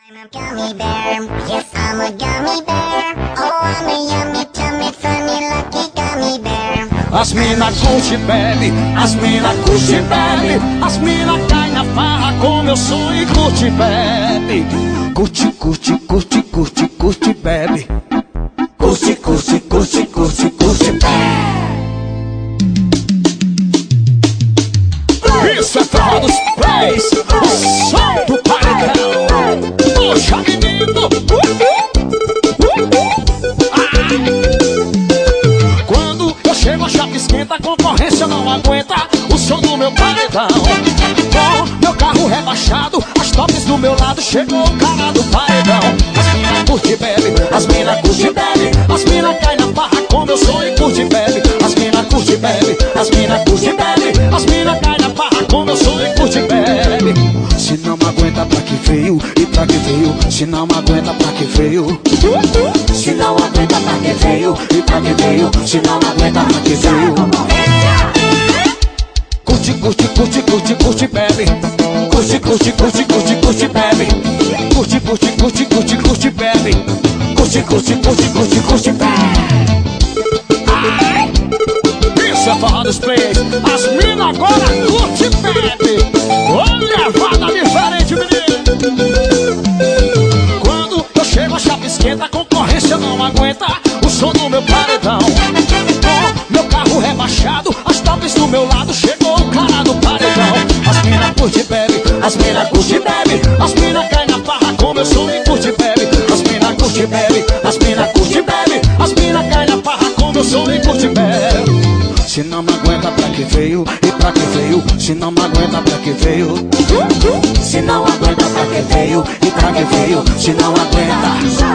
I'm a gummy bear, yes I'm a gummy bear. Oh, I'm a yummy, tummy, funny, lucky gummy bear. As mina curte bebe, as mina curte bebe, as mina cai na farra com meu som e curte bebe. Curte, curte, curte, curte, curte bebe. Curte, curte, curte, curte, curte bebe. Isso é forró dos plays, o som do paredão. Poxa menino, quando eu chego a chapa esquenta, a concorrência não aguenta o som do meu paredão. Com meu carro rebaixado, as tops do meu lado, chegou o cara do paredão. As mina curte bebe, as mina curte bebe, as mina cai na farra com meu som e curte bebe. As mina curte bebe, as mina curte bebe, as mina cai na farra com meu som e curte bebe. Se não me aguenta pra que veio, e pra que veio, se não me aguenta pra que veio. Se não aguenta pra que veio, e pra que veio, se não aguenta pra que veio. Curte, curte, curte, curte, curte, bebe. Curte, curte, curte, curte, curte, bebe. Curte, curte, curte, curte, curte, bebe. Curte, curte, curte, curte, curte, bebe. Isso é forró dos plays. As mina agora curte, bebe. Olha, levada diferente, menino. Quando eu chego a chapa esquenta, a concorrência não aguenta o som do meu paredão. Com meu carro rebaixado, as tops do meu lado, chegou o cara do paredão. As mina curte bebe, as mina curte bebe, as mina cai na farra com meu som e curte bebe. As mina curte bebe, as mina curte bebe, as mina cai na farra com meu som e curte bebe. Se não me aguenta pra que veio, e pra que veio, se não me aguenta pra que veio. Se não aguenta pra que veio, e pra que veio, se não aguenta.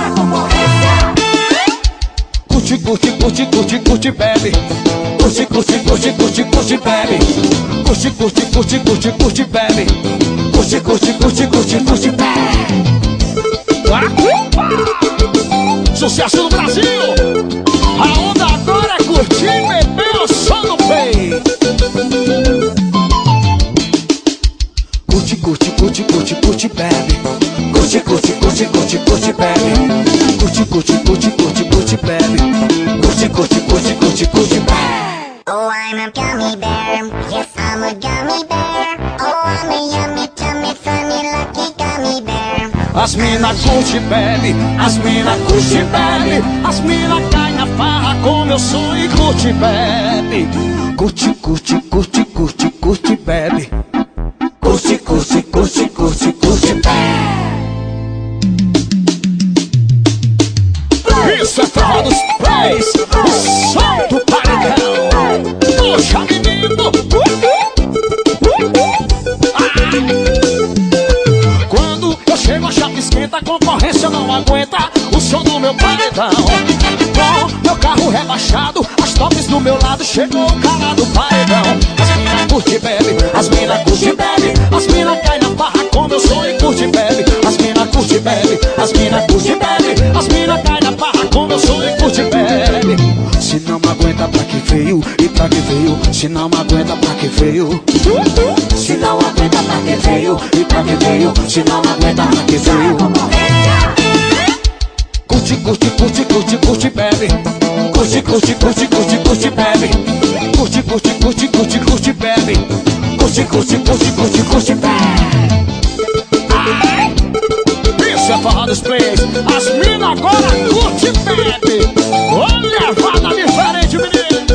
Curte, curte, curte, curte, curte, bebe. Curte, curte, curte, curte, curte, bebe. Curte, curte, curte, curte, curte, bebe. Curte, curte, curte, curte, curte, bebe. Sucesso no Brasil! A onda agora é curtir, beber o som do play. Curte, curte, curte, curte, curte, bebe. Curte, curte, curte, curte, curte, bebe. Curte, curte, curte, curte, curte, bebe. Curte, curte, curte, curte, curte, bebe. Oh, I'm a gummy bear, yes I'm a gummy bear. Oh, I'm a yummy, tummy, funny, lucky gummy bear. As mina curte bebe, as mina curte bebe, as mina cai na farra com meu som e curte bebe. Curte, curte, curte, curte, curte, bebe. Curte, curte, curte, curte, curte, bebe. Isso é forró dos plays, o som do paredão. Poxa menino, quando eu chego a chapa esquenta, a concorrência não aguenta o som do meu paredão. Com meu carro rebaixado, as tops do meu lado, chegou o cara do paredão. As mina curte bebe, as mina curte bebe, as mina cai na farra com meu som e curte bebe. As mina curte bebe, as mina curte bebe, as mina cai na farra com meu som e curte bebe. Se não me aguenta pra que veio, e pra que veio, se não me aguenta pra que veio. Se não aguenta pra que veio, e pra que veio, se não aguenta pra que veio. Curte, curte, curte, curte, curte, bebe. Curte, curte, curte, curte, curte, bebe. Curte, curte, curte, curte, curte, bebe. Curte, curte, curte, curte, curte, bebe. Isso é forró dos plays. As mina agora curte, bebe. Olha, levada diferente, menino.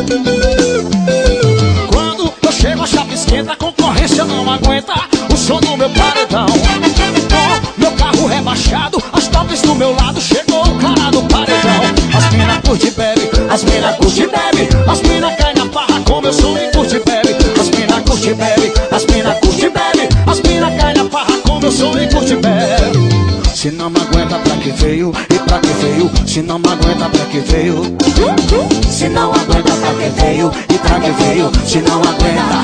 Quando eu chego a chapa esquenta, a concorrência não aguenta o som do meu paredão. Com meu carro rebaixado, as tops do meu lado, chegou o cara do paredão. As mina curte bebe, as mina curte bebe, as mina cai na farra com meu som e curte bebe. As mina curte bebe, as mina curte bebe, as mina cai na farra com meu som e curte bebe. Se não me aguenta pra que veio, e pra que veio, se não me aguenta pra que veio. Se não aguenta pra que veio, e pra que veio, se não aguenta.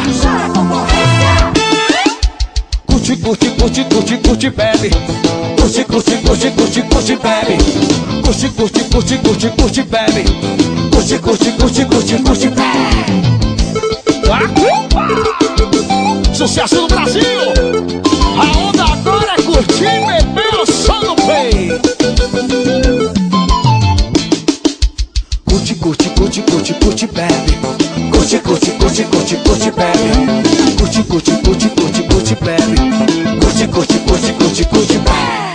Curte, curte, curte, curte, curte, bebe. Curte, curte, curte, curte, curte, bebe. Curte, curte, curte, curte, curte, bebe. Curte, curte, curte, curte, curte, bebe. Sucesso no Brasil! A onda agora é curtir, beber o som do curte, curte, curte, curte, bebe. Curte, curte, curte, curte, curte, bebe. Curte, curte, curte, curte, curte, bebe. Curte, curte, curte, curte, curte, bebe.